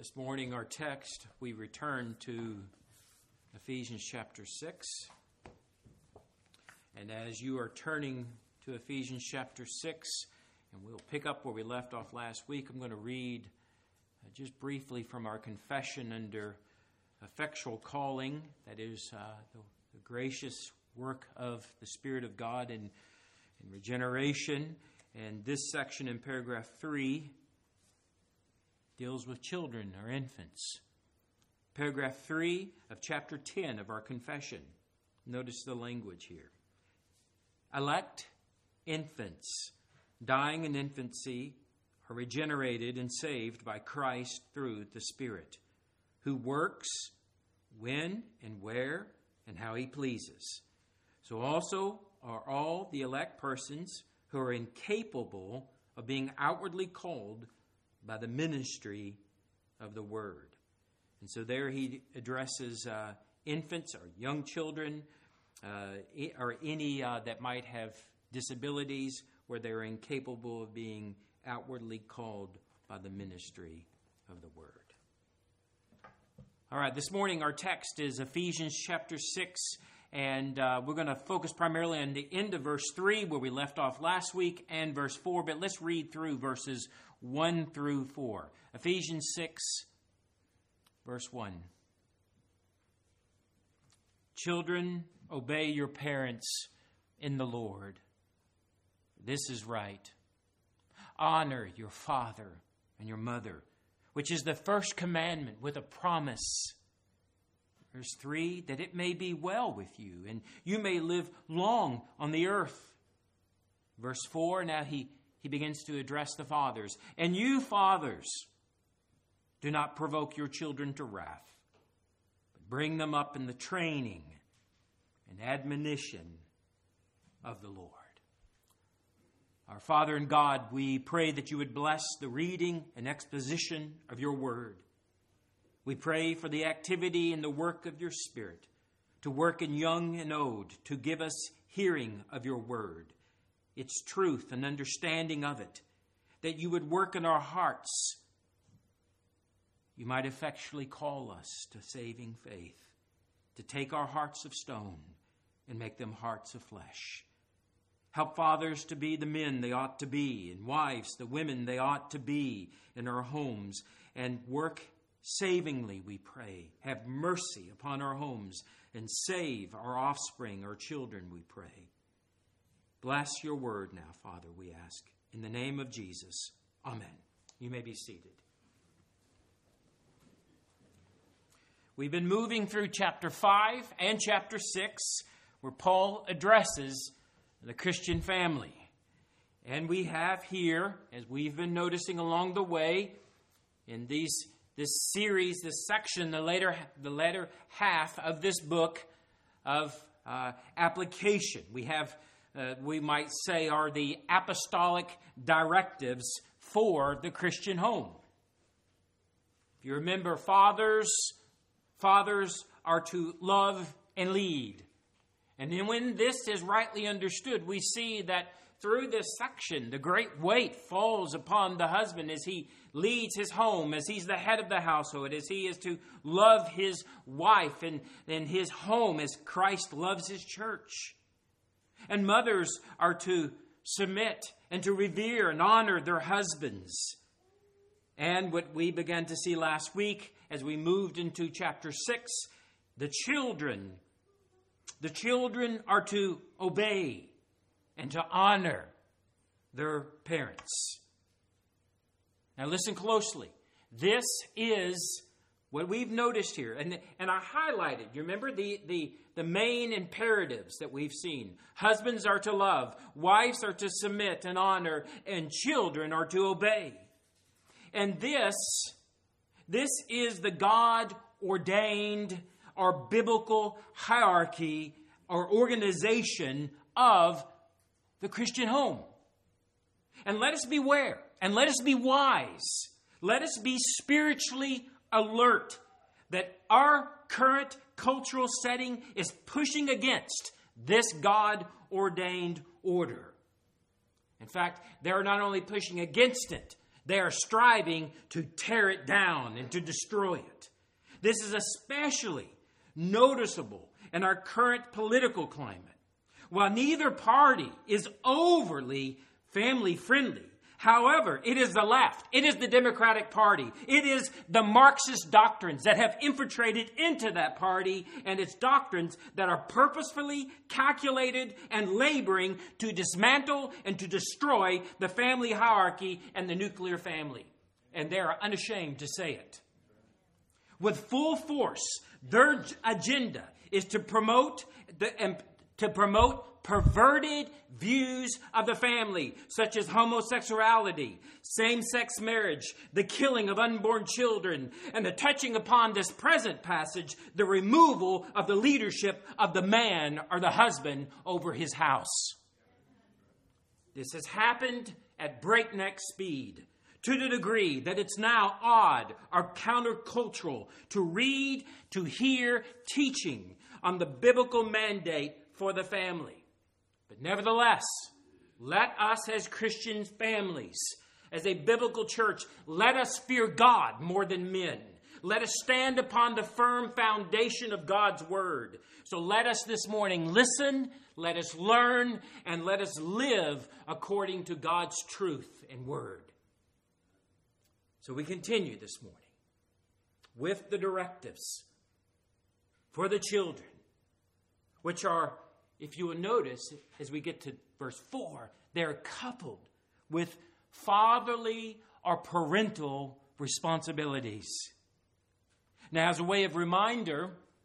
This morning, our text, we return to Ephesians chapter 6. And as you are turning to Ephesians chapter 6, and we'll pick up where we left off last week, I'm going to read just briefly from our confession under effectual calling, that is the gracious work of the Spirit of God in regeneration. And this section in paragraph 3 deals with children or infants. Paragraph 3 of chapter 10 of our confession. Notice the language here. Elect infants, dying in infancy, are regenerated and saved by Christ through the Spirit, who works when and where and how He pleases. So also are all the elect persons who are incapable of being outwardly called by the ministry of the Word. And so there he addresses infants or young children or any that might have disabilities where they're incapable of being outwardly called by the ministry of the Word. All right, this morning our text is Ephesians chapter 6, and we're going to focus primarily on the end of verse 3 where we left off last week and verse 4, but let's read through verses 1 through 4. Ephesians 6, verse 1. Children, obey your parents in the Lord. This is right. Honor your father and your mother, which is the first commandment with a promise. Verse 3, that it may be well with you and you may live long on the earth. Verse 4, now he begins to address the fathers. And you fathers, do not provoke your children to wrath, but bring them up in the training and admonition of the Lord. Our Father and God, we pray that you would bless the reading and exposition of your word. We pray for the activity and the work of your Spirit, to work in young and old, to give us hearing of your word, its truth and understanding of it, that you would work in our hearts. You might effectually call us to saving faith, to take our hearts of stone and make them hearts of flesh. Help fathers to be the men they ought to be, and wives the women they ought to be in our homes, and work savingly, we pray. Have mercy upon our homes and save our offspring, our children, we pray. Bless your word now, Father, we ask. In the name of Jesus, amen. You may be seated. We've been moving through chapter 5 and chapter 6, where Paul addresses the Christian family. And we have here, as we've been noticing along the way, in this series, this section, the latter half of this book of application. We have, we might say, are the apostolic directives for the Christian home. If you remember, fathers are to love and lead. And then when this is rightly understood, we see that through this section, the great weight falls upon the husband as he leads his home, as he's the head of the household, as he is to love his wife and his home as Christ loves his church. And mothers are to submit and to revere and honor their husbands. And what we began to see last week as we moved into chapter 6, the children are to obey and to honor their parents. Now listen closely. This is what we've noticed here. And I highlighted, you remember the main imperatives that we've seen. Husbands are to love, wives are to submit and honor, and children are to obey. And this is the God-ordained or biblical hierarchy or organization of the Christian home. And let us beware, and let us be wise. Let us be spiritually alert that our current cultural setting is pushing against this God-ordained order. In fact, they're not only pushing against it, They are striving to tear it down and to destroy it. This is especially noticeable in our current political climate. While neither party is overly family-friendly, however, it is the left, it is the Democratic Party, it is the Marxist doctrines that have infiltrated into that party, and its doctrines that are purposefully calculated and laboring to dismantle and to destroy the family hierarchy and the nuclear family. And they are unashamed to say it. With full force, their agenda is to promote perverted views of the family, such as homosexuality, same-sex marriage, the killing of unborn children, and the touching upon this present passage, the removal of the leadership of the man or the husband over his house. This has happened at breakneck speed, to the degree that it's now odd or countercultural to read, to hear teaching on the biblical mandate for the family. But nevertheless, let us as Christian families, as a biblical church, let us fear God more than men. Let us stand upon the firm foundation of God's word. So let us this morning listen, let us learn, and let us live according to God's truth and word. So we continue this morning with the directives for the children, which are, if you will notice, as we get to verse 4, they're coupled with fatherly or parental responsibilities. Now, as a way of reminder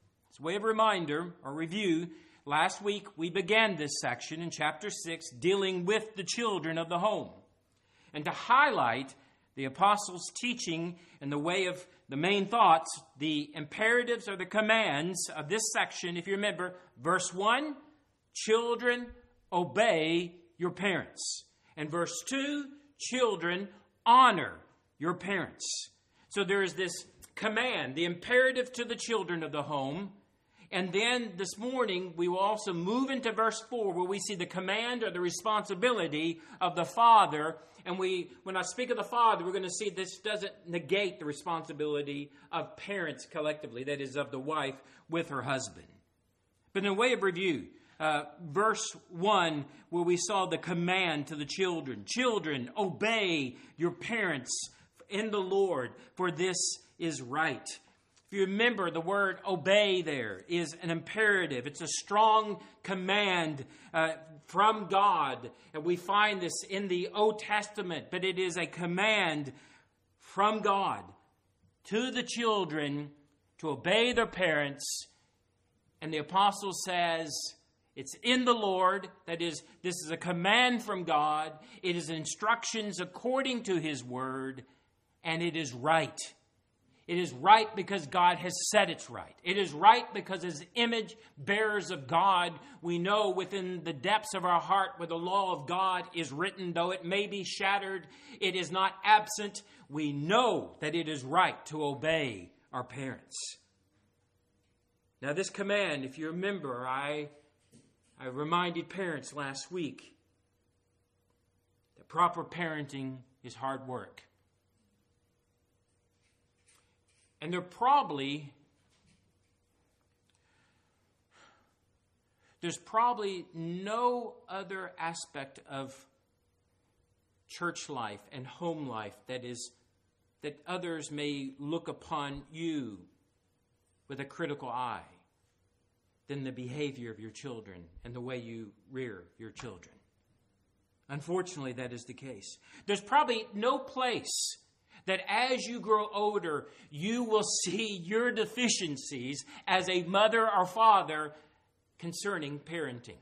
or review, last week we began this section in chapter 6 dealing with the children of the home. And to highlight the apostles' teaching in the way of the main thoughts, the imperatives or the commands of this section, if you remember, verse 1, children, obey your parents. And verse 2, children, honor your parents. So there is this command, the imperative to the children of the home. And then this morning, we will also move into verse 4, where we see the command or the responsibility of the father. And when I speak of the father, we're going to see this doesn't negate the responsibility of parents collectively, that is, of the wife with her husband. But in a way of review, verse 1, where we saw the command to the children. Children, obey your parents in the Lord, for this is right. If you remember, the word obey there is an imperative. It's a strong command from God. And we find this in the Old Testament, but it is a command from God to the children to obey their parents. And the apostle says, it's in the Lord. That is, this is a command from God. It is instructions according to his word, and it is right. It is right because God has said it's right. It is right because as image bearers of God, we know within the depths of our heart where the law of God is written, though it may be shattered, it is not absent. We know that it is right to obey our parents. Now this command, if you remember, I reminded parents last week that proper parenting is hard work. And there's probably no other aspect of church life and home life that others may look upon you with a critical eye than the behavior of your children and the way you rear your children. Unfortunately, that is the case. There's probably no place that as you grow older, you will see your deficiencies as a mother or father concerning parenting.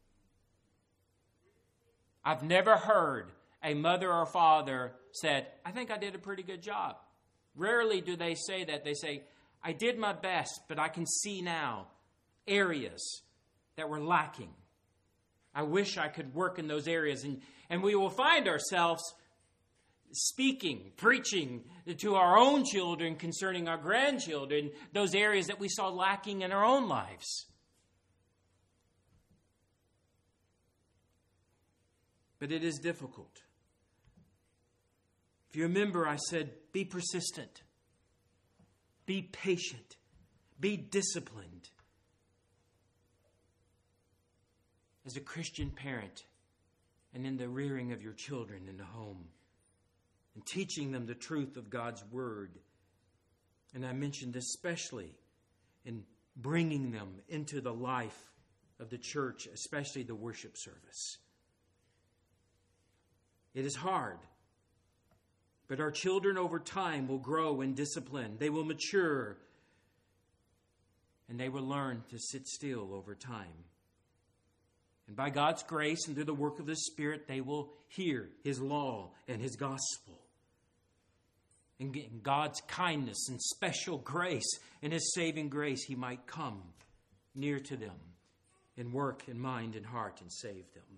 I've never heard a mother or father said, I think I did a pretty good job. Rarely do they say that. They say, I did my best, but I can see now areas that were lacking. I wish I could work in those areas. And we will find ourselves speaking, preaching to our own children concerning our grandchildren, those areas that we saw lacking in our own lives. But it is difficult. If you remember, I said, be persistent, be patient, be disciplined. As a Christian parent, and in the rearing of your children in the home, and teaching them the truth of God's Word. And I mentioned especially in bringing them into the life of the church, especially the worship service. It is hard, but our children over time will grow in discipline. They will mature, and they will learn to sit still over time. And by God's grace and through the work of the Spirit, they will hear His law and His gospel. And in God's kindness and special grace and His saving grace, He might come near to them and work in mind and heart and save them.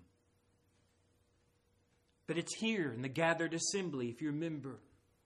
But it's here in the gathered assembly, if you remember,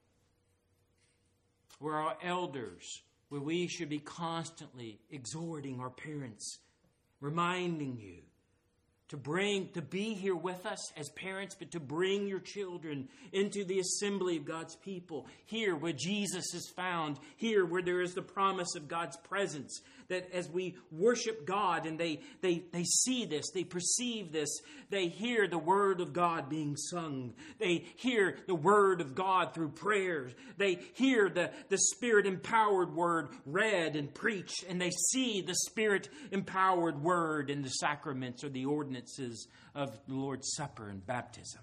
where our elders, where we should be constantly exhorting our parents, reminding you to be here with us as parents, but to bring your children into the assembly of God's people. Here where Jesus is found. Here where there is the promise of God's presence. That as we worship God and they see this, they perceive this, they hear the Word of God being sung. They hear the Word of God through prayers. They hear the Spirit-empowered Word read and preached. And they see the Spirit-empowered Word in the sacraments or the ordinances of the Lord's Supper and baptism.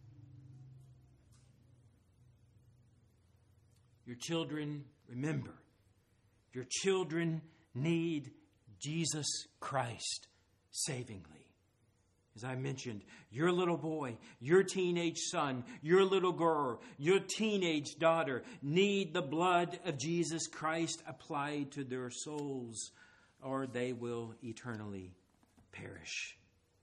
Your children, remember, your children need Jesus Christ savingly. As I mentioned, your little boy, your teenage son, your little girl, your teenage daughter need the blood of Jesus Christ applied to their souls, or they will eternally perish.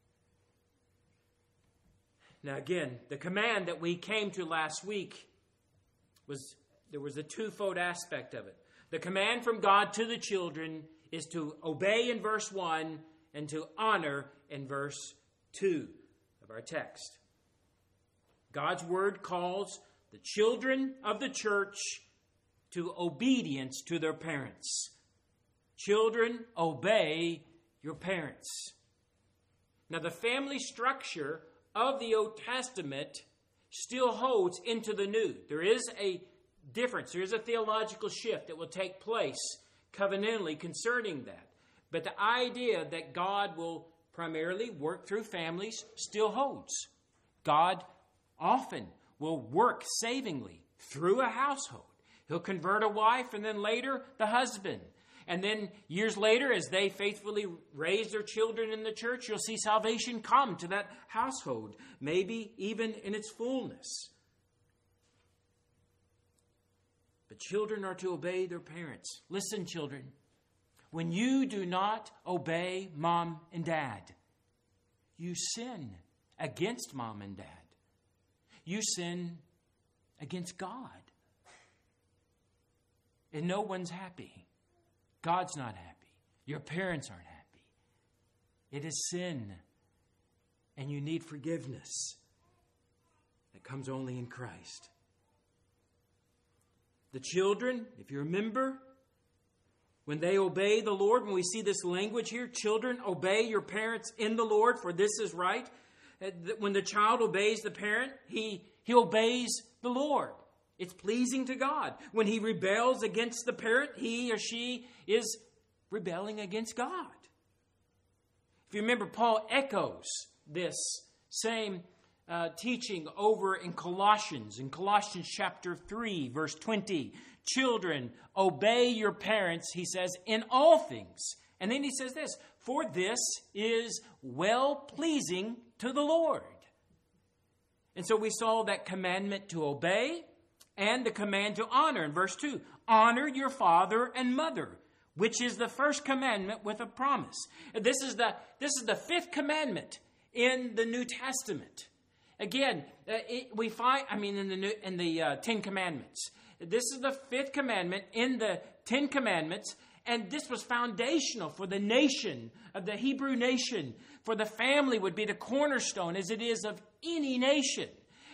Now again, the command that we came to last week there was a twofold aspect of it. The command from God to the children is to obey in verse 1 and to honor in verse 2 of our text. God's word calls the children of the church to obedience to their parents. Children, obey your parents. Now, the family structure of the Old Testament still holds into the New. There is a difference. There is a theological shift that will take place covenantally concerning that. But the idea that God will primarily work through families still holds. God often will work savingly through a household. He'll convert a wife and then later the husband. And then years later, as they faithfully raise their children in the church, you'll see salvation come to that household, maybe even in its fullness. But children are to obey their parents. Listen, children, when you do not obey mom and dad, you sin against mom and dad. You sin against God. And no one's happy. God's not happy. Your parents aren't happy. It is sin. And you need forgiveness that comes only in Christ. The children, if you remember, when they obey the Lord, when we see this language here, children, obey your parents in the Lord, for this is right. When the child obeys the parent, he obeys the Lord. It's pleasing to God. When he rebels against the parent, he or she is rebelling against God. If you remember, Paul echoes this same teaching over in Colossians chapter 3, verse 20. Children, obey your parents, he says, in all things. And then he says this, for this is well-pleasing to the Lord. And so we saw that commandment to obey and the command to honor in verse 2. Honor your father and mother, which is the first commandment with a promise. This is the fifth commandment in the New Testament. Again, we find, in the Ten Commandments. This is the fifth commandment in the Ten Commandments, and this was foundational for the nation, of the Hebrew nation, for the family would be the cornerstone as it is of any nation.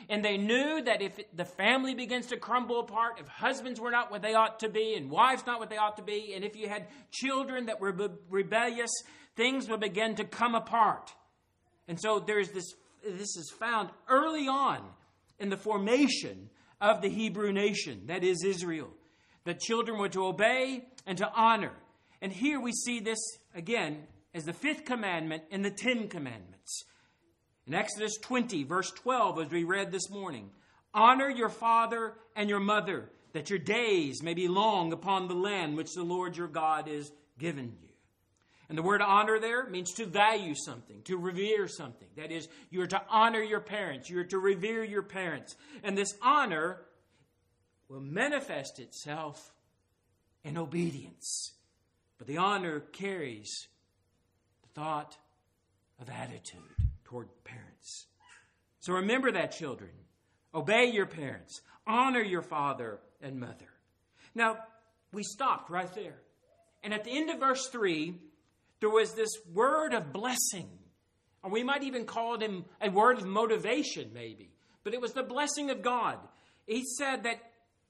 And they knew that if the family begins to crumble apart, if husbands were not what they ought to be, and wives not what they ought to be, and if you had children that were rebellious, things would begin to come apart. And so this is found early on in the formation of the Hebrew nation, that is Israel. The children were to obey and to honor. And here we see this again as the fifth commandment in the 10 commandments. In Exodus 20, verse 12, as we read this morning, honor your father and your mother, that your days may be long upon the land which the Lord your God is given you. And the word honor there means to value something, to revere something. That is, you are to honor your parents. You are to revere your parents. And this honor will manifest itself in obedience. But the honor carries the thought of attitude toward parents. So remember that, children. Obey your parents. Honor your father and mother. Now, we stopped right there. And at the end of verse 3, there was this word of blessing. Or we might even call it a word of motivation, maybe. But it was the blessing of God. He said that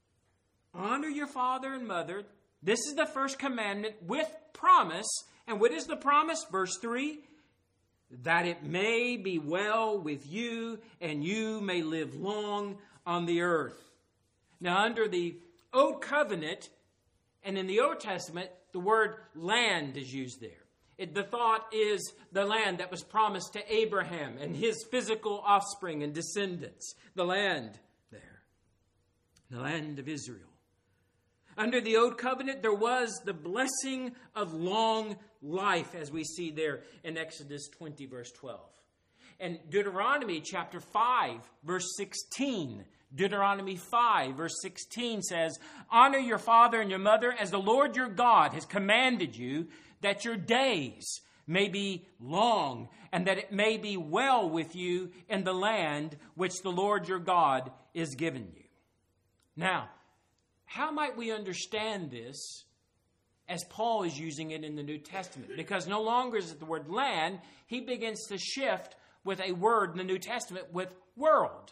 honor your father and mother. This is the first commandment with promise. And what is the promise? Verse 3, that it may be well with you and you may live long on the earth. Now, under the Old Covenant and in the Old Testament, the word land is used there. The thought is the land that was promised to Abraham and his physical offspring and descendants. The land there. The land of Israel. Under the Old Covenant, there was the blessing of long life, as we see there in Exodus 20, verse 12. And Deuteronomy chapter 5, verse 16. Deuteronomy 5, verse 16 says, honor your father and your mother as the Lord your God has commanded you, that your days may be long and that it may be well with you in the land which the Lord your God is given you. Now, how might we understand this as Paul is using it in the New Testament? Because no longer is it the word land, he begins to shift with a word in the New Testament with world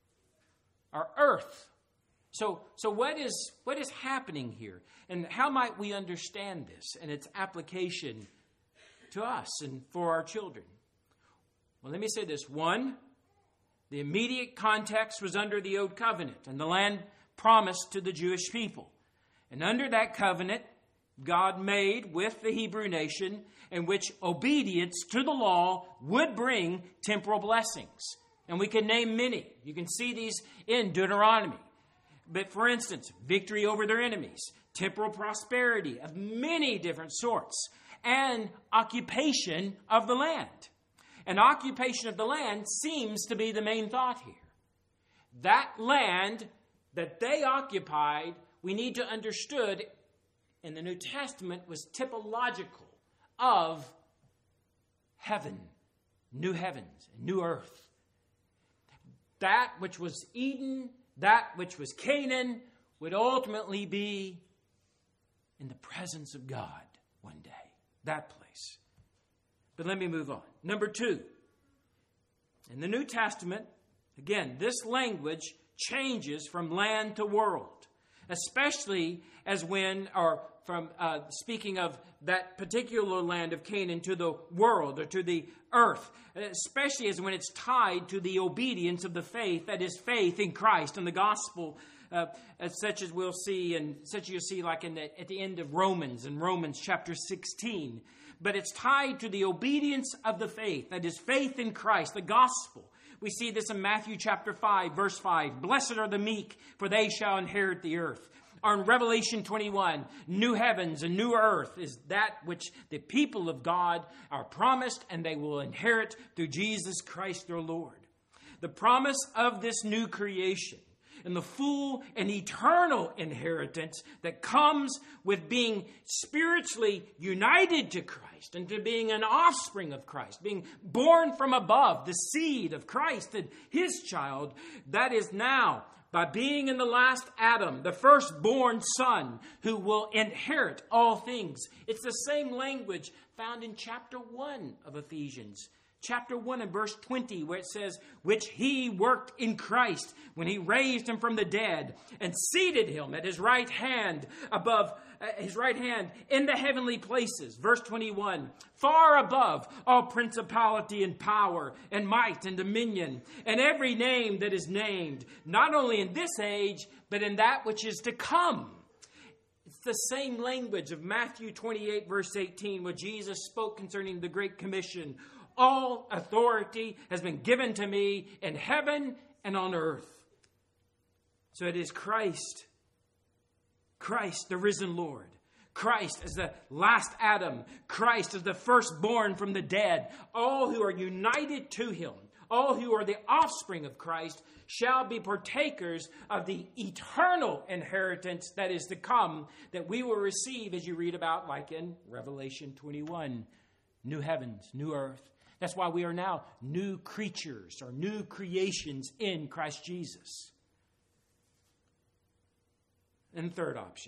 or earth. So what is happening here? And how might we understand this and its application to us and for our children? Well, let me say this. One, the immediate context was under the Old Covenant and the land promised to the Jewish people. And under that covenant, God made with the Hebrew nation in which obedience to the law would bring temporal blessings. And we can name many. You can see these in Deuteronomy. But for instance, victory over their enemies, temporal prosperity of many different sorts, and occupation of the land. And occupation of the land seems to be the main thought here. That land that they occupied, we need to understood in the New Testament, was typological of heaven, new heavens, new earth. That which was Eden, that which was Canaan, would ultimately be in the presence of God one day. That place. But let me move on. Number 2. In the New Testament, again, this language changes from land to world, especially as when, or from speaking of that particular land of Canaan to the world or to the earth, especially as when it's tied to the obedience of the faith, that is faith in Christ and the gospel, such as we'll see, and such you'll see like at the end of Romans, in Romans chapter 16. But it's tied to the obedience of the faith, that is faith in Christ, the gospel. We see this in Matthew chapter 5, verse 5. Blessed are the meek, for they shall inherit the earth. Or in Revelation 21, new heavens and new earth is that which the people of God are promised, and they will inherit through Jesus Christ their Lord. The promise of this new creation and the full and eternal inheritance that comes with being spiritually united to Christ and to being an offspring of Christ, being born from above, the seed of Christ and his child, that is now, by being in the last Adam, the firstborn son who will inherit all things. It's the same language found in chapter 1 of Ephesians, Chapter 1 and verse 20, where it says, which he worked in Christ when he raised him from the dead and seated him at his right hand in the heavenly places. Verse 21, far above all principality and power and might and dominion and every name that is named, not only in this age, but in that which is to come. It's the same language of Matthew 28, verse 18, where Jesus spoke concerning the Great Commission. All authority has been given to me in heaven and on earth. So it is Christ, the risen Lord. Christ as the last Adam. Christ as the firstborn from the dead. All who are united to him, all who are the offspring of Christ, shall be partakers of the eternal inheritance that is to come, that we will receive, as you read about, like in Revelation 21. New heavens, new earth. That's why we are now new creatures or new creations in Christ Jesus. And third option.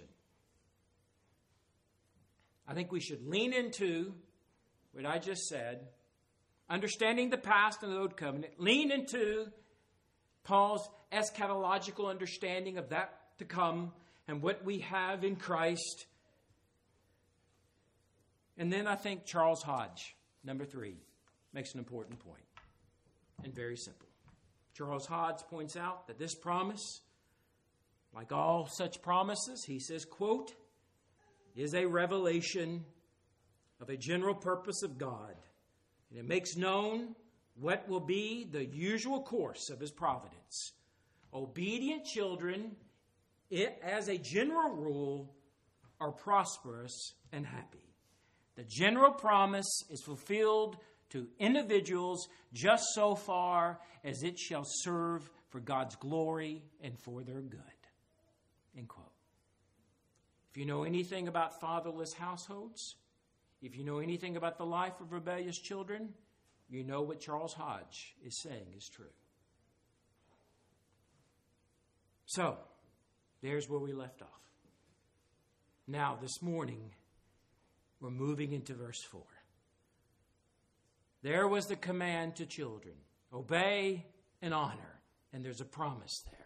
I think we should lean into what I just said, understanding the past and the old covenant, lean into Paul's eschatological understanding of that to come and what we have in Christ. And then I think Charles Hodge, number 3, makes an important point, and very simple. Charles Hodge points out that this promise, like all such promises, he says, quote, is a revelation of a general purpose of God. And it makes known what will be the usual course of his providence. Obedient children, as a general rule, are prosperous and happy. The general promise is fulfilled to individuals just so far as it shall serve for God's glory and for their good. End quote. If you know anything about fatherless households, if you know anything about the life of rebellious children, you know what Charles Hodge is saying is true. So, there's where we left off. Now, this morning, we're moving into verse 4. There was the command to children, obey and honor, and there's a promise there.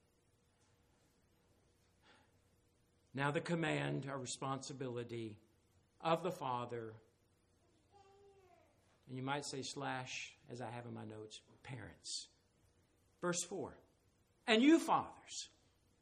Now the command or responsibility of the father, and you might say slash, as I have in my notes, parents. Verse 4, and you fathers,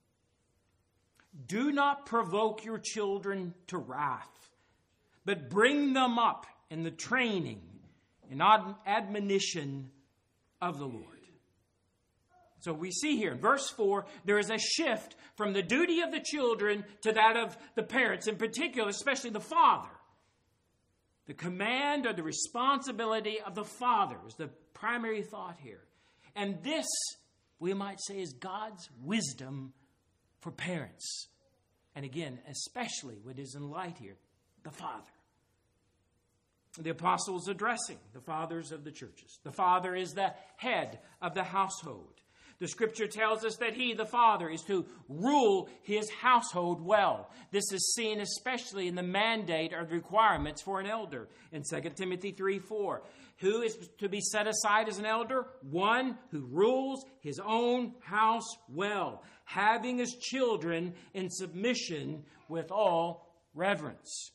do not provoke your children to wrath, but bring them up in the training and admonition of the Lord. So we see here in verse 4, there is a shift from the duty of the children to that of the parents, in particular, especially the father. The command or the responsibility of the father is the primary thought here. And this, we might say, is God's wisdom for parents. And again, especially what is in light here, the father. The apostle is addressing the fathers of the churches. The father is the head of the household. The scripture tells us that he, the father, is to rule his household well. This is seen especially in the mandate or the requirements for an elder in 2 Timothy 3:4. Who is to be set aside as an elder? One who rules his own house well, having his children in submission with all reverence.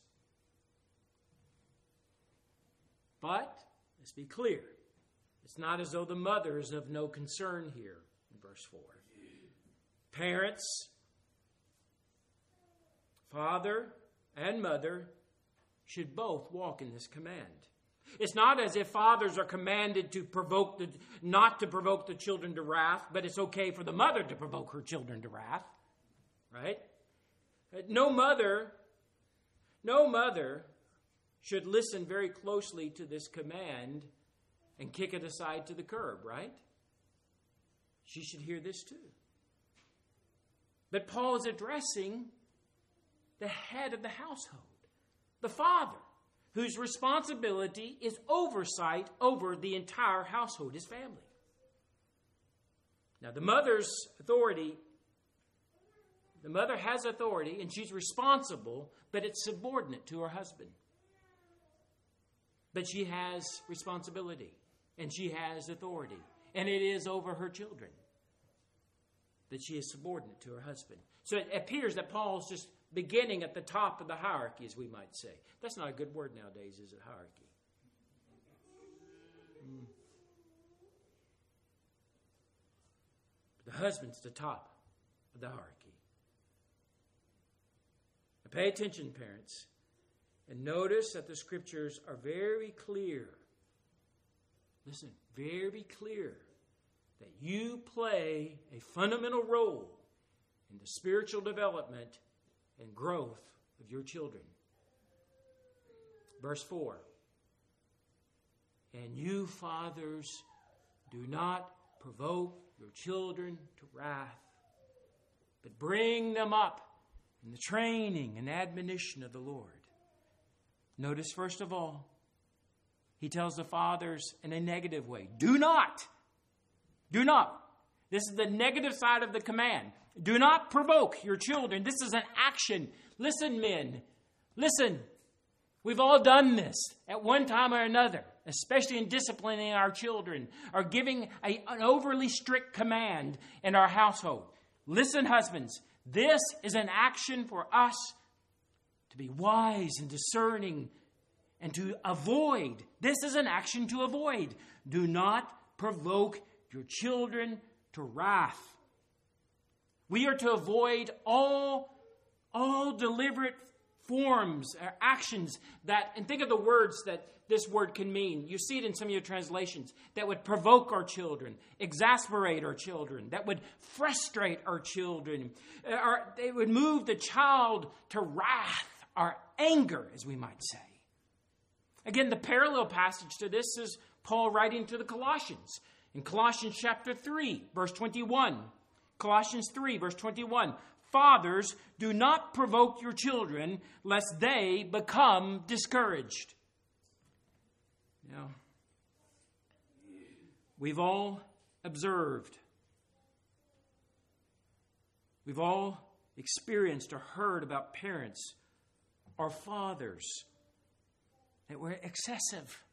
But, let's be clear, it's not as though the mother is of no concern here in verse 4. Parents, father and mother, should both walk in this command. It's not as if fathers are commanded to not to provoke the children to wrath, but it's okay for the mother to provoke her children to wrath. Right? No mother should listen very closely to this command and kick it aside to the curb, right? She should hear this too. But Paul is addressing the head of the household, the father, whose responsibility is oversight over the entire household, his family. Now, the mother's authority, the mother has authority and she's responsible, but it's subordinate to her husband. But she has responsibility, and she has authority, and it is over her children that she is subordinate to her husband. So it appears that Paul's just beginning at the top of the hierarchy, as we might say. That's not a good word nowadays, is it, hierarchy? The husband's the top of the hierarchy. Now pay attention, parents, and notice that the scriptures are very clear. Listen, very clear that you play a fundamental role in the spiritual development and growth of your children. Verse 4. And you, fathers, do not provoke your children to wrath, but bring them up in the training and admonition of the Lord. Notice, first of all, he tells the fathers in a negative way. Do not. Do not. This is the negative side of the command. Do not provoke your children. This is an action. Listen, men. Listen. We've all done this at one time or another, especially in disciplining our children or giving an overly strict command in our household. Listen, husbands. This is an action for us to be wise and discerning and to avoid. This is an action to avoid. Do not provoke your children to wrath. We are to avoid all deliberate forms or actions that, and think of the words that this word can mean. You see it in some of your translations. That would provoke our children, exasperate our children, that would frustrate our children, or they would move the child to wrath or anger, as we might say. Again, the parallel passage to this is Paul writing to the Colossians. In Colossians chapter 3, verse 21. Colossians 3, verse 21. Fathers, do not provoke your children, lest they become discouraged. Now, we've all observed. We've all experienced or heard about parents or fathers that were excessive,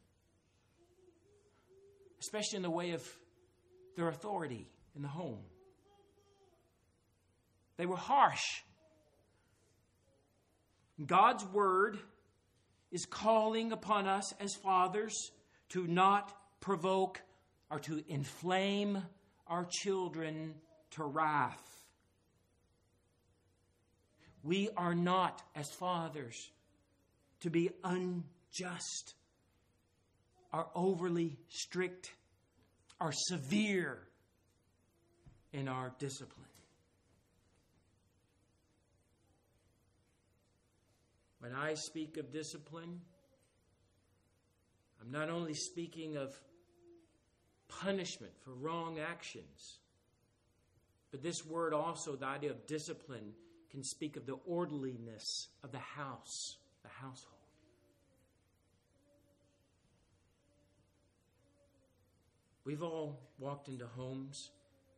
especially in the way of their authority in the home. They were harsh. God's word is calling upon us as fathers to not provoke or to inflame our children to wrath. We are not, as fathers, to be unjust or overly strict or severe in our discipline. When I speak of discipline, I'm not only speaking of punishment for wrong actions, but this word also, the idea of discipline, can speak of the orderliness of the house, the household. We've all walked into homes.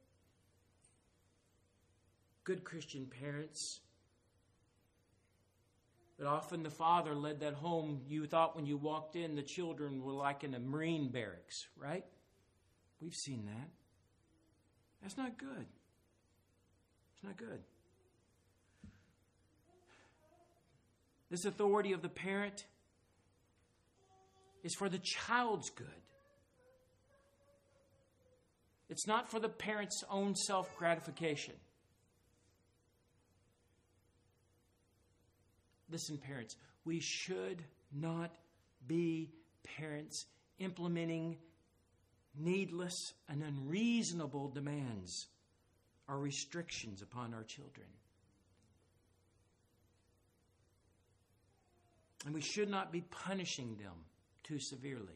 Good Christian parents. But often the father led that home. You thought when you walked in, the children were like in a Marine barracks, right? We've seen that. That's not good. It's not good. This authority of the parent is for the child's good. It's not for the parent's own self-gratification. Listen, parents, we should not be parents implementing needless and unreasonable demands or restrictions upon our children. And we should not be punishing them too severely.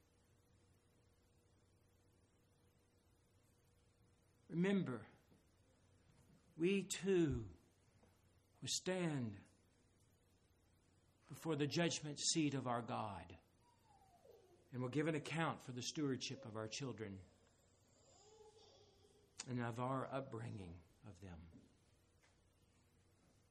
Remember, we too will stand before the judgment seat of our God and will give an account for the stewardship of our children and of our upbringing of them.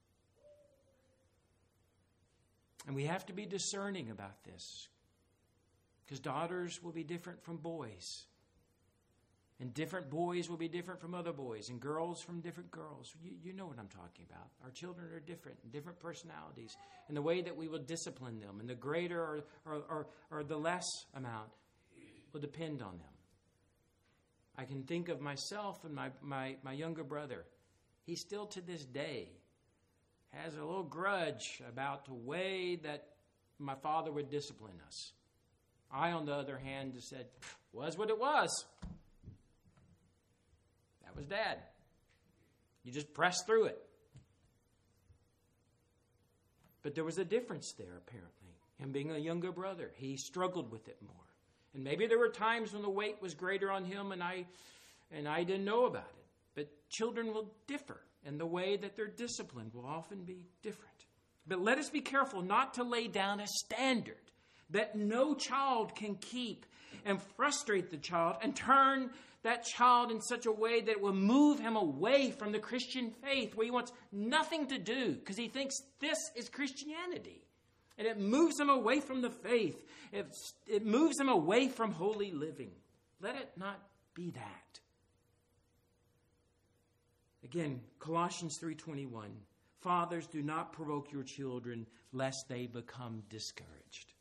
And we have to be discerning about this. Because daughters will be different from boys. And different boys will be different from other boys. And girls from different girls. You know what I'm talking about. Our children are different. Different personalities. And the way that we will discipline them. And the greater or the less amount will depend on them. I can think of myself and my younger brother. He still to this day has a little grudge about the way that my father would discipline us. I, on the other hand, just said, was what it was. That was Dad. You just pressed through it. But there was a difference there, apparently. Him being a younger brother, he struggled with it more. And maybe there were times when the weight was greater on him and I didn't know about it. But children will differ, and the way that they're disciplined will often be different. But let us be careful not to lay down a standard that no child can keep and frustrate the child and turn that child in such a way that it will move him away from the Christian faith, where he wants nothing to do because he thinks this is Christianity. And it moves him away from the faith. It moves him away from holy living. Let it not be that. Again, Colossians 3:21. Fathers, do not provoke your children lest they become discouraged.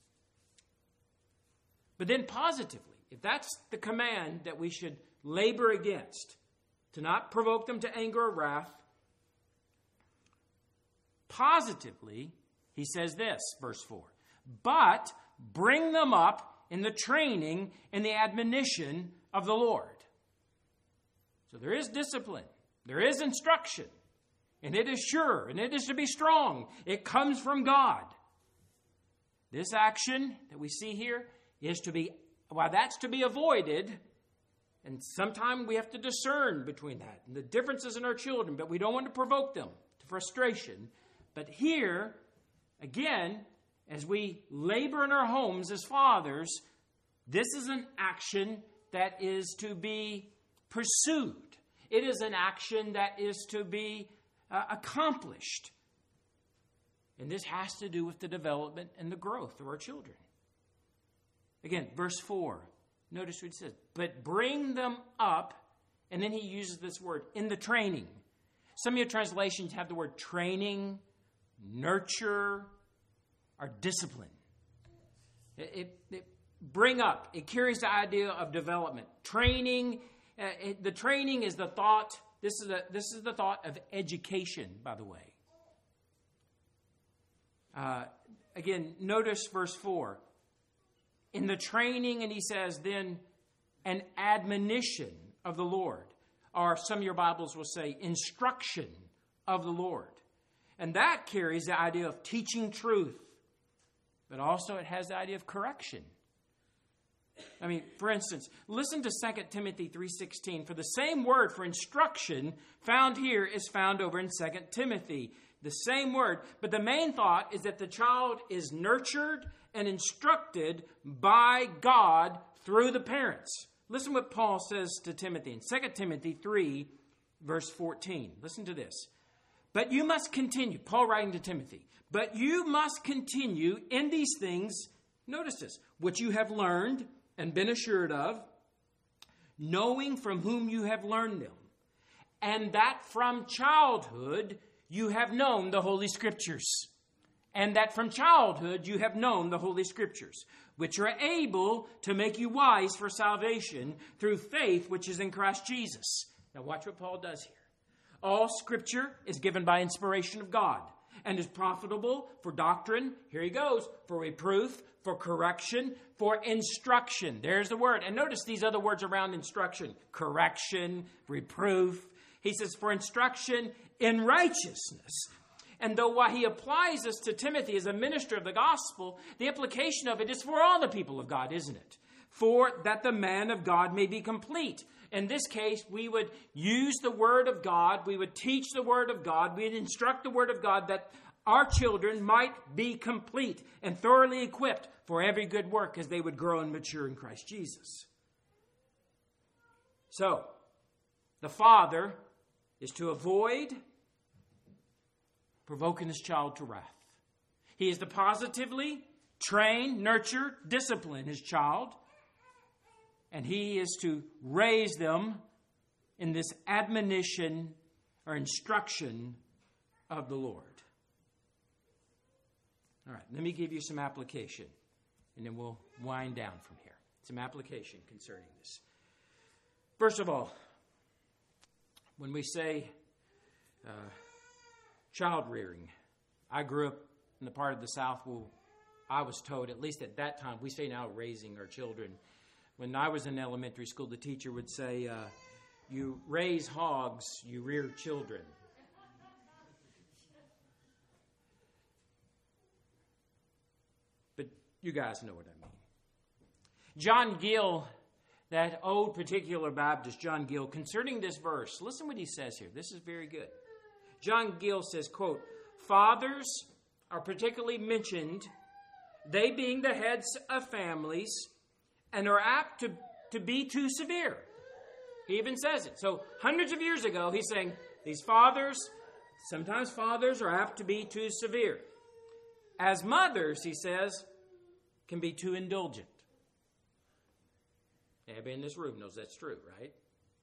But then positively, if that's the command that we should labor against, to not provoke them to anger or wrath, positively, he says this, verse 4, but bring them up in the training and the admonition of the Lord. So there is discipline. There is instruction. And it is sure. And it is to be strong. It comes from God. This action that we see here is to be, while that's to be avoided, and sometimes we have to discern between that and the differences in our children, but we don't want to provoke them to frustration. But here, again, as we labor in our homes as fathers, this is an action that is to be pursued. It is an action that is to be accomplished. And this has to do with the development and the growth of our children. Again, verse 4. Notice what it says. But bring them up, and then he uses this word, in the training. Some of your translations have the word training, nurture, or discipline. Bring up. It carries the idea of development. Training. The training is the thought. This is the thought of education, by the way. Again, notice verse 4. In the training, and he says, then an admonition of the Lord. Or some of your Bibles will say instruction of the Lord. And that carries the idea of teaching truth. But also it has the idea of correction. I mean, for instance, listen to 2 Timothy 3:16. For the same word for instruction found here is found over in 2 Timothy. The same word. But the main thought is that the child is nurtured and instructed by God through the parents. Listen what Paul says to Timothy in 2 Timothy 3, verse 14. Listen to this. But you must continue, Paul writing to Timothy, but you must continue in these things, notice this, which you have learned and been assured of, knowing from whom you have learned them, and that from childhood you have known the Holy Scriptures. And that from childhood you have known the Holy Scriptures, which are able to make you wise for salvation through faith which is in Christ Jesus. Now watch what Paul does here. All Scripture is given by inspiration of God and is profitable for doctrine. Here he goes. For reproof, for correction, for instruction. There's the word. And notice these other words around instruction. Correction, reproof. He says for instruction in righteousness. And though while he applies this to Timothy as a minister of the gospel, the implication of it is for all the people of God, isn't it? For that the man of God may be complete. In this case, we would use the word of God. We would teach the word of God. We would instruct the word of God that our children might be complete and thoroughly equipped for every good work as they would grow and mature in Christ Jesus. So, the father is to avoid provoking his child to wrath. He is to positively train, nurture, discipline his child. And he is to raise them in this admonition or instruction of the Lord. All right, let me give you some application, and then we'll wind down from here. Some application concerning this. First of all, when we say child rearing, I grew up in the part of the South where I was told, at least at that time, we say now raising our children. When I was in elementary school, the teacher would say, you raise hogs, you rear children. But you guys know what I mean. John Gill, that old particular Baptist, John Gill, concerning this verse, listen what he says here. This is very good. John Gill says, quote, fathers are particularly mentioned, they being the heads of families, and are apt to be too severe. He even says it. So hundreds of years ago, he's saying these fathers, sometimes fathers are apt to be too severe. As mothers, he says, can be too indulgent. Everybody in this room knows that's true, right?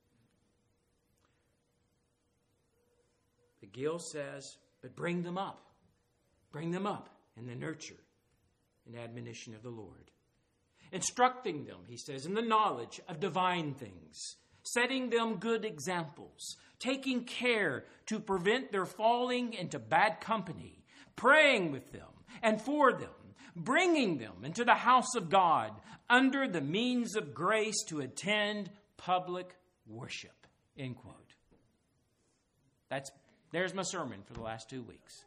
But Gill says, but bring them up. Bring them up in the nurture and admonition of the Lord. Instructing them, he says, in the knowledge of divine things. Setting them good examples. Taking care to prevent their falling into bad company. Praying with them and for them. Bringing them into the house of God under the means of grace to attend public worship. End quote. There's my sermon for the last 2 weeks.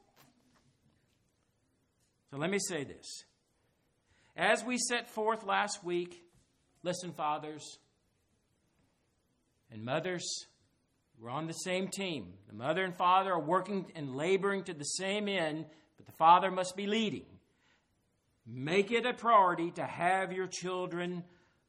So let me say this. As we set forth last week, listen, fathers and mothers, we're on the same team. The mother and father are working and laboring to the same end, but the father must be leading. Make it a priority to have your children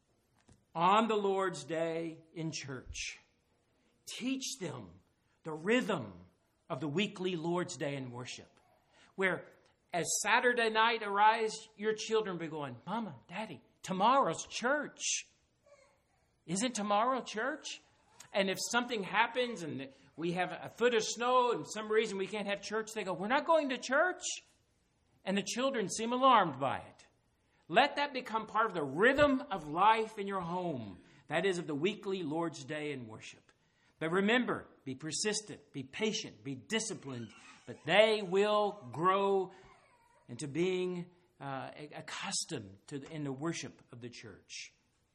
on the Lord's Day in church. Teach them the rhythm of the weekly Lord's Day in worship, where as Saturday night arrives, your children will be going, Mama, Daddy, tomorrow's church. Isn't tomorrow church? And if something happens and we have a foot of snow and for some reason we can't have church, they go, we're not going to church. And the children seem alarmed by it. Let that become part of the rhythm of life in your home. That is of the weekly Lord's Day in worship. But remember, be persistent, be patient, be disciplined, but they will grow into being accustomed to in the worship of the church.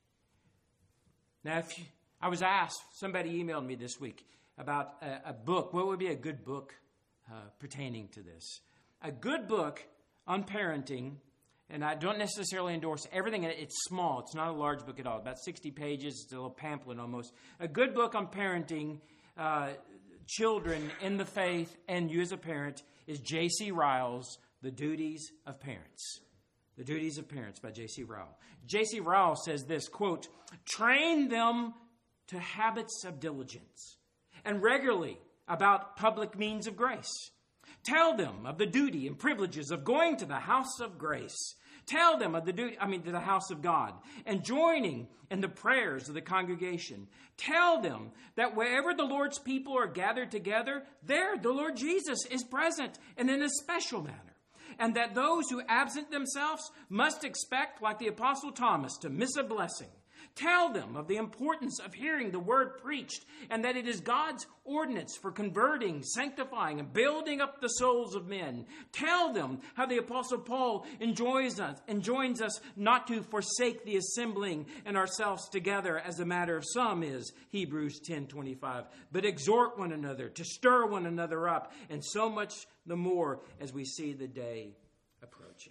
Now, I was asked, somebody emailed me this week about a book. What would be a good book pertaining to this? A good book on parenting, and I don't necessarily endorse everything in it. It's small. It's not a large book at all. About 60 pages. It's a little pamphlet almost. A good book on parenting children in the faith and you as a parent is J.C. Ryle's The Duties of Parents. The Duties of Parents by J.C. Ryle. J.C. Ryle says this, quote, train them to habits of diligence and regularly about public means of grace. Tell them of the duty and privileges of going to the house of grace. Tell them of to the house of God and joining in the prayers of the congregation. Tell them that wherever the Lord's people are gathered together, there the Lord Jesus is present and in a special manner. And that those who absent themselves must expect, like the Apostle Thomas, to miss a blessing. Tell them of the importance of hearing the word preached and that it is God's ordinance for converting, sanctifying, and building up the souls of men. Tell them how the Apostle Paul enjoins us not to forsake the assembling and ourselves together as the matter of some is, Hebrews 10:25, but exhort one another to stir one another up, and so much the more as we see the day approaching.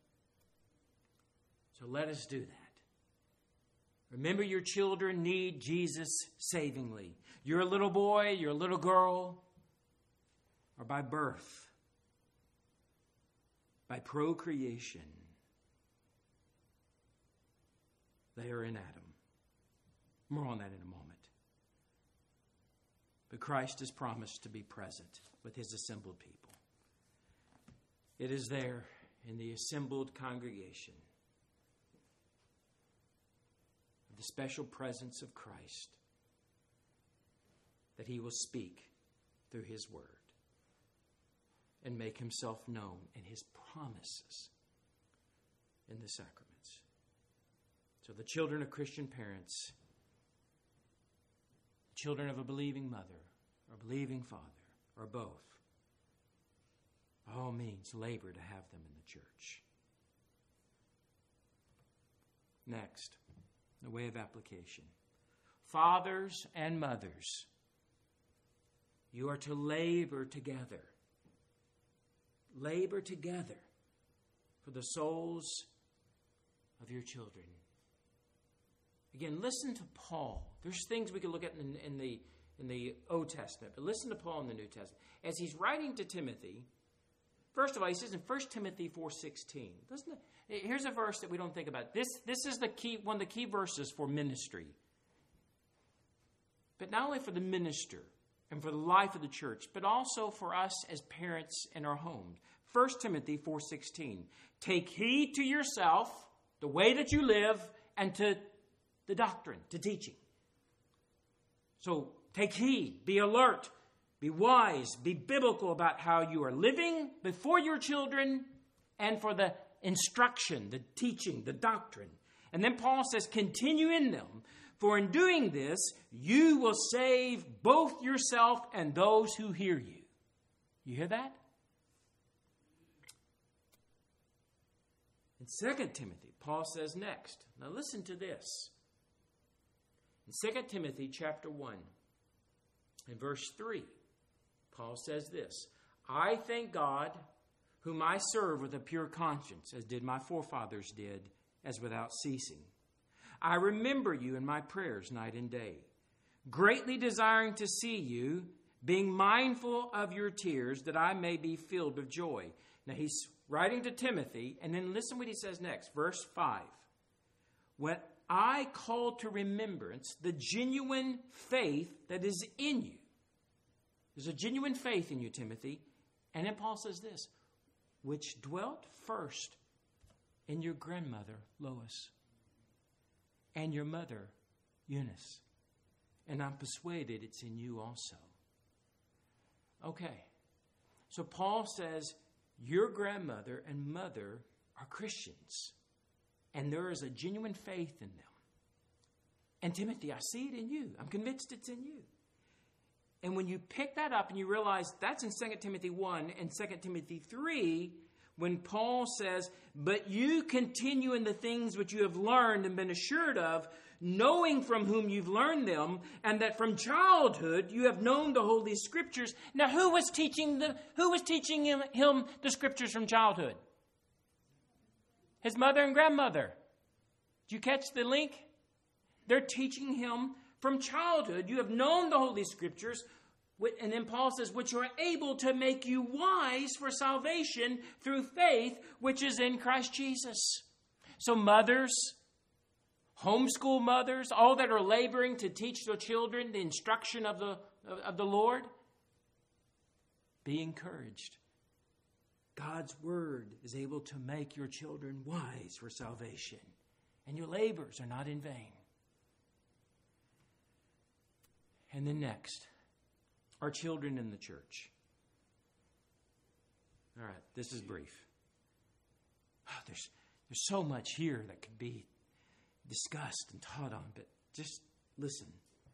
So let us do that. Remember, your children need Jesus savingly. You're a little boy, you're a little girl, or by birth, by procreation, they are in Adam. More on that in a moment. But Christ has promised to be present with his assembled people. It is there in the assembled congregation of the special presence of Christ, that he will speak through his word and make himself known in his promises in the sacraments. So the children of Christian parents, children of a believing mother or believing father, or both, by all means, labor to have them in the church. Next, the way of application. Fathers and mothers, you are to labor together. Labor together for the souls of your children. Again, listen to Paul. There's things we could look at in the Old Testament, but listen to Paul in the New Testament. As he's writing to Timothy, first of all, he says in 1 Timothy 4:16. Here's a verse that we don't think about. This is the key, one of the key verses for ministry. But not only for the minister and for the life of the church, but also for us as parents in our homes. 1 Timothy 4:16. Take heed to yourself, the way that you live, and to the doctrine, to teaching. So take heed, be alert, be wise, be biblical about how you are living before your children and for the instruction, the teaching, the doctrine. And then Paul says, continue in them, for in doing this, you will save both yourself and those who hear you. You hear that? In 2 Timothy, Paul says next. Now listen to this. In 2 Timothy chapter 1, in verse 3, Paul says this, I thank God, whom I serve with a pure conscience, as did my forefathers did, as without ceasing. I remember you in my prayers night and day, greatly desiring to see you, being mindful of your tears, that I may be filled with joy. Now he's writing to Timothy, and then listen what he says next, verse 5. When I call to remembrance the genuine faith that is in you. There's a genuine faith in you, Timothy. And then Paul says this, which dwelt first in your grandmother, Lois, and your mother, Eunice. And I'm persuaded it's in you also. Okay. So Paul says, your grandmother and mother are Christians. And there is a genuine faith in them. And Timothy, I see it in you. I'm convinced it's in you. And when you pick that up and you realize that's in 2 Timothy 1 and 2 Timothy 3, when Paul says, but you continue in the things which you have learned and been assured of, knowing from whom you've learned them, and that from childhood you have known the Holy Scriptures. Now, who was teaching him the Scriptures from childhood? His mother and grandmother. Did you catch the link? They're teaching him from childhood. You have known the Holy Scriptures. And then Paul says, which are able to make you wise for salvation through faith, which is in Christ Jesus. So mothers, homeschool mothers, all that are laboring to teach their children the instruction of the Lord, be encouraged. God's word is able to make your children wise for salvation, and your labors are not in vain. And then next, our children in the church. All right, this is brief. Oh, there's so much here that could be discussed and taught on, but just listen.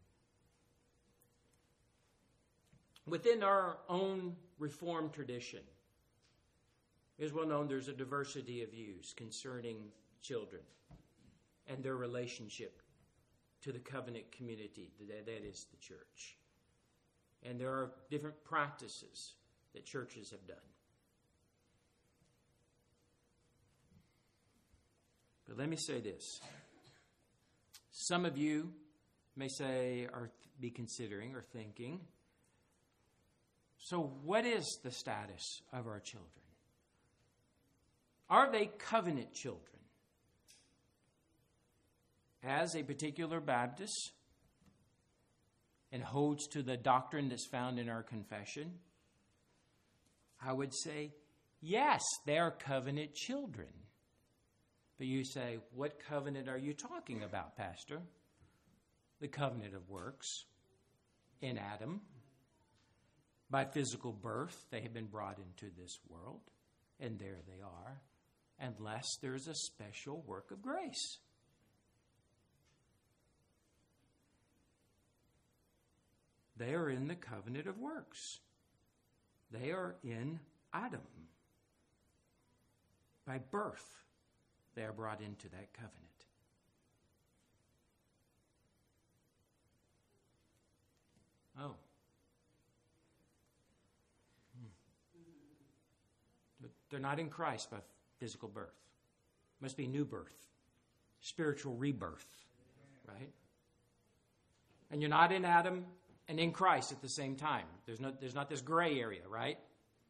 Within our own Reformed tradition, it is well known there's a diversity of views concerning children and their relationship to the covenant community, that is the church. And there are different practices that churches have done. But let me say this. Some of you may say, or be considering or thinking, so what is the status of our children? Are they covenant children? As a particular Baptist and holds to the doctrine that's found in our confession, I would say, Yes, they are covenant children. But you say, what covenant are you talking about, Pastor? The covenant of works in Adam. By physical birth, they have been brought into this world, and there they are, unless there's a special work of grace. They are in the covenant of works. They are in Adam. By birth, they are brought into that covenant. Oh. They're not in Christ by physical birth. Must be new birth, spiritual rebirth, right? And you're not in Adam and in Christ at the same time. There's not this gray area, right?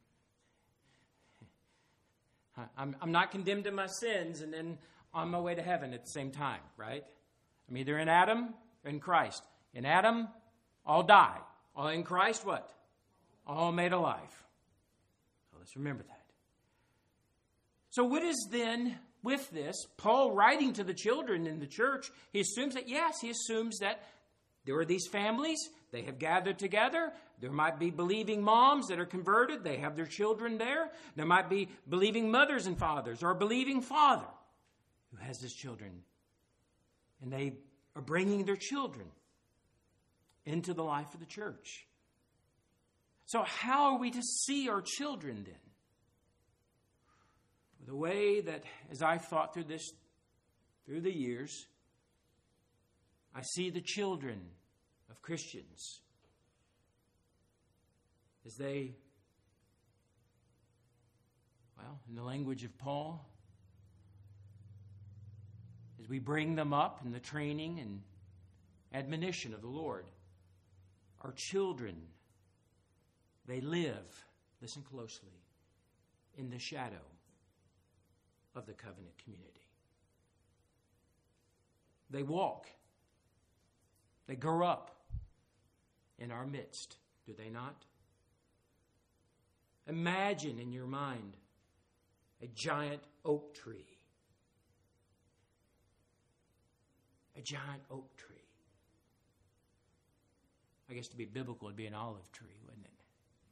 I'm not condemned to my sins and then on my way to heaven at the same time, right? I'm either in Adam or in Christ. In Adam, all die. All in Christ, what? All made alive. So let's remember that. So what is then with this? Paul writing to the children in the church, he assumes that there are these families, they have gathered together. There might be believing moms that are converted. They have their children there. There might be believing mothers and fathers or a believing father who has his children. And they are bringing their children into the life of the church. So how are we to see our children then? The way that, as I've thought through this, through the years, I see the children of Christians as they, in the language of Paul, as we bring them up in the training and admonition of the Lord, our children, they live, listen closely, in the shadow of the covenant community. They walk. They grow up in our midst, do they not? Imagine in your mind a giant oak tree. A giant oak tree. I guess to be biblical, it'd be an olive tree, wouldn't it?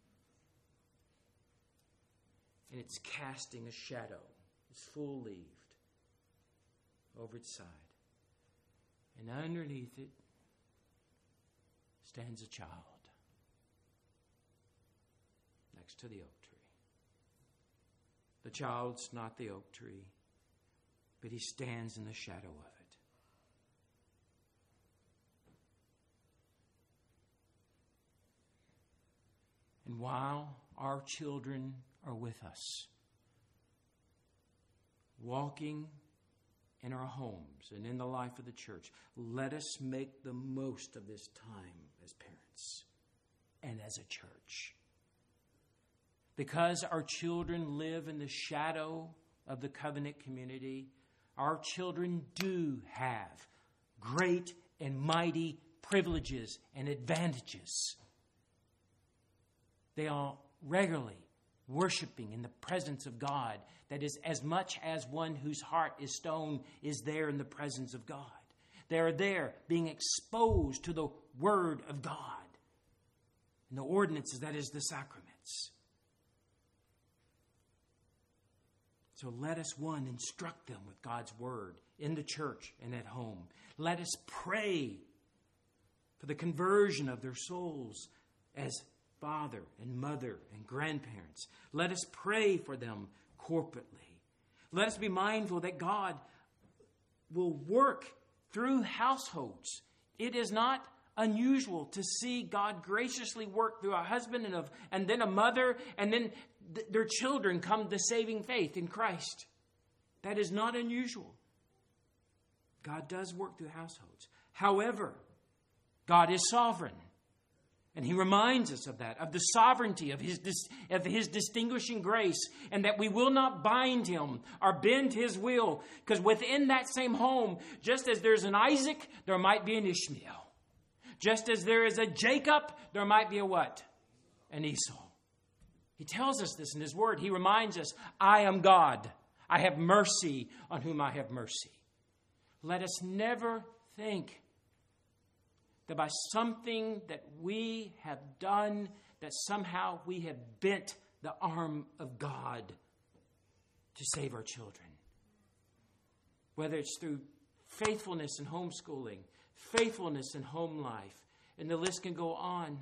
And it's casting a shadow. It's full-leaved over its side. And underneath it stands a child next to the oak tree. The child's not the oak tree, but he stands in the shadow of it. And while our children are with us, walking in our homes and in the life of the church, let us make the most of this time as parents and as a church. Because our children live in the shadow of the covenant community, our children do have great and mighty privileges and advantages. They are regularly worshiping in the presence of God. That is, as much as one whose heart is stone is there in the presence of God. They are there being exposed to the Word of God and the ordinances, that is, the sacraments. So let us, one, instruct them with God's Word in the church and at home. Let us pray for the conversion of their souls as father and mother and grandparents. Let us pray for them corporately. Let us be mindful that God will work through households. It is not unusual to see God graciously work through a husband and then a mother and then their children come to saving faith in Christ. That is not unusual. God does work through households. However, God is sovereign. And he reminds us of that, of the sovereignty of his distinguishing grace, and that we will not bind him or bend his will. Because within that same home, just as there's an Isaac, there might be an Ishmael. Just as there is a Jacob, there might be a what? An Esau. He tells us this in His Word. He reminds us, I am God. I have mercy on whom I have mercy. Let us never think that by something that we have done, that somehow we have bent the arm of God to save our children. Whether it's through faithfulness in homeschooling, faithfulness in home life, and the list can go on.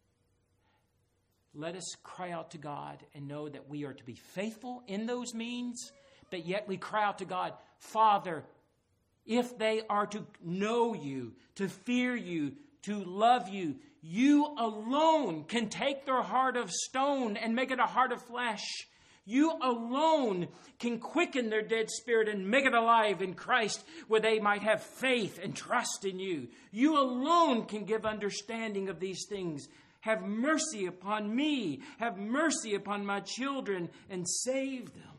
Let us cry out to God and know that we are to be faithful in those means, but yet we cry out to God, Father, if they are to know you, to fear you, to love you, you alone can take their heart of stone and make it a heart of flesh. You alone can quicken their dead spirit and make it alive in Christ, where they might have faith and trust in you. You alone can give understanding of these things. Have mercy upon me. Have mercy upon my children and save them.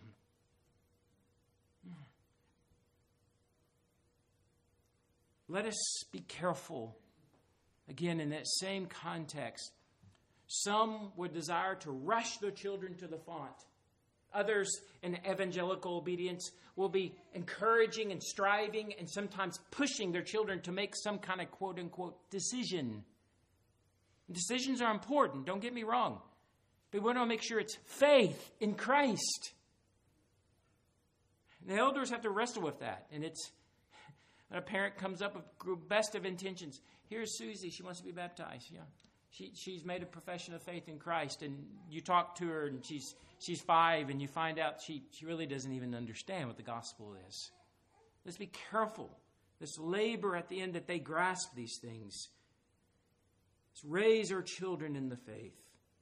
Let us be careful. Again, in that same context, some would desire to rush their children to the font. Others, in evangelical obedience, will be encouraging and striving and sometimes pushing their children to make some kind of quote-unquote decision. Decisions are important, don't get me wrong. But we want to make sure it's faith in Christ. And the elders have to wrestle with that. And it's when a parent comes up with best of intentions. Here's Susie, she wants to be baptized. Yeah. She's made a profession of faith in Christ, and you talk to her, and she's 5, and you find out she really doesn't even understand what the gospel is. Let's be careful. Let's labor at the end that they grasp these things. Let's raise our children in the faith.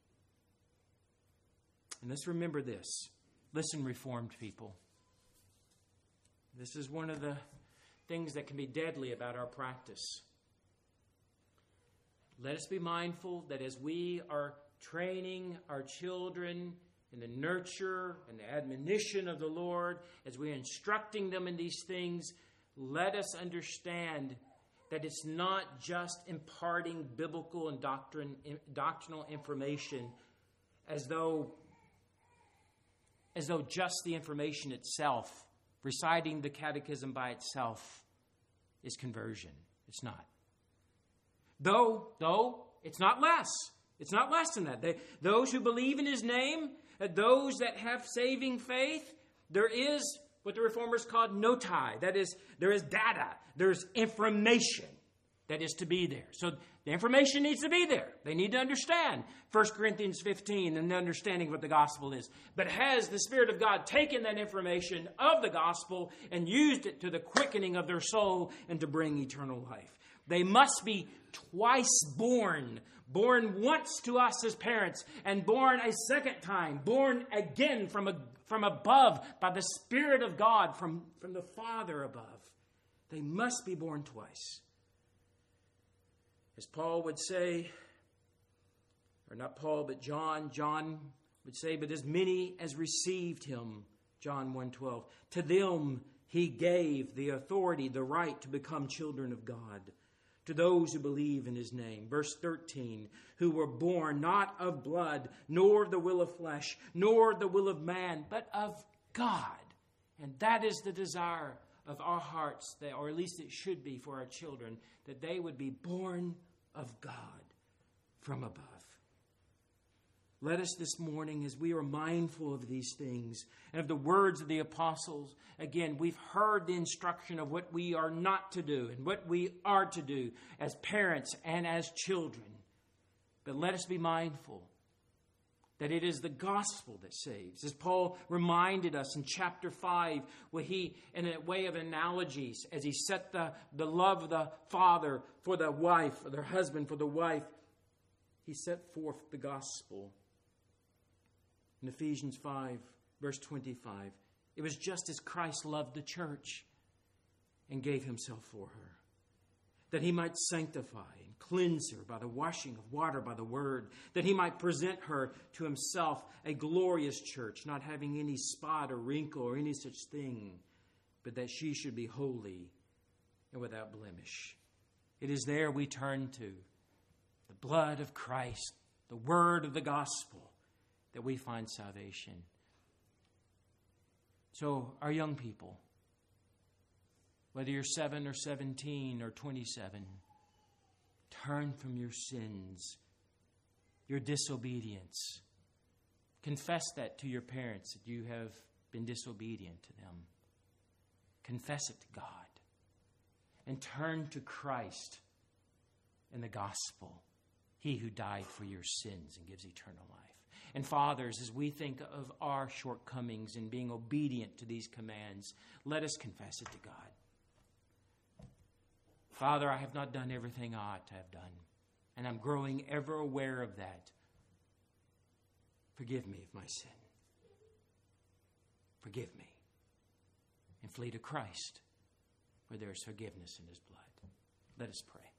And let's remember this. Listen, Reformed people. This is one of the things that can be deadly about our practice. Let us be mindful that as we are training our children in the nurture and the admonition of the Lord, as we are instructing them in these things, let us understand that it's not just imparting biblical and doctrinal information as though just the information itself, reciting the catechism by itself, is conversion. It's not. Though it's not less. It's not less than that. Those who believe in His name, those that have saving faith, there is what the Reformers called notai. That is, there is data. There's information that is to be there. So the information needs to be there. They need to understand 1 Corinthians 15 and the understanding of what the gospel is. But has the Spirit of God taken that information of the gospel and used it to the quickening of their soul and to bring eternal life? They must be twice born. Born once to us as parents, and born a second time. Born again from above by the Spirit of God, from the Father above. They must be born twice. As Paul would say, or not Paul, but John would say, but as many as received Him, John 1:12, to them He gave the authority, the right to become children of God. To those who believe in His name. Verse 13, who were born not of blood, nor the will of flesh, nor the will of man, but of God. And that is the desire of our hearts, or at least it should be for our children, that they would be born of God from above. Let us this morning, as we are mindful of these things and of the words of the apostles, again, we've heard the instruction of what we are not to do and what we are to do as parents and as children. But let us be mindful that it is the gospel that saves. As Paul reminded us in chapter 5, where he, in a way of analogies, as he set the love of the father for the wife, or their husband for the wife, he set forth the gospel. In Ephesians 5, verse 25, it was just as Christ loved the church and gave Himself for her, that He might sanctify and cleanse her by the washing of water by the word, that He might present her to Himself a glorious church, not having any spot or wrinkle or any such thing, but that she should be holy and without blemish. It is there we turn to the blood of Christ, the word of the gospel, that we find salvation. So, our young people, whether you're 7 or 17 or 27, turn from your sins, your disobedience. Confess that to your parents, that you have been disobedient to them. Confess it to God. And turn to Christ in the gospel, He who died for your sins and gives eternal life. And fathers, as we think of our shortcomings in being obedient to these commands, let us confess it to God. Father, I have not done everything I ought to have done, and I'm growing ever aware of that. Forgive me of my sin. Forgive me. And flee to Christ, where there is forgiveness in His blood. Let us pray.